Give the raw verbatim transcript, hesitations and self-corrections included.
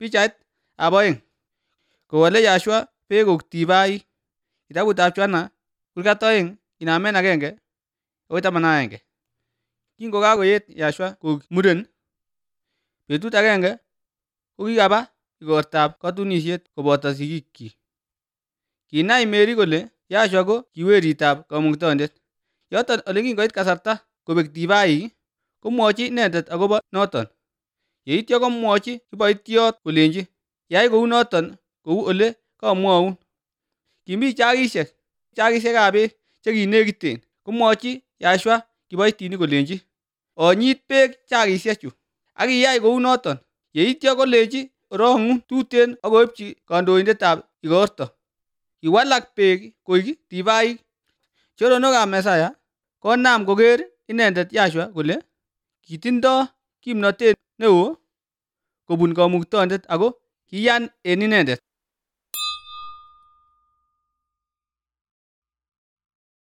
Pichait ab oeng. Kowole Joshua beek koik divaik. Kitabutab Johana kurgat oeng inamen agenge akoi taman ak agenge. Kingokakoyet Joshua koik muren, betut agenge kokikaba igortab katunisiet koboto sigikyik. Kinai Mary kole Joshua ko ki weritab Kamuktaindet. Yoton ole kingoit kasarta kobek divaik, komwochi inendet agobo noton. Yeityo komwochi kiboityot kolenji, yai kounoton kou ole kamwaun. Kimi jagishek, jagishekab beek chekinekiten, komwochi Joshua kiboitinik kolenji, onyit beek jagishechu ak iyai kounoton. Yeityo kolenji orong'un tuten ak oibchi kandoindetab igorto. Kiwalak beek koik divaik. Choronokab Mesaya konam koger inendet Joshua kole kitindo kimnotet neo kobun Kamuktaindet, ako kiyan en inendet.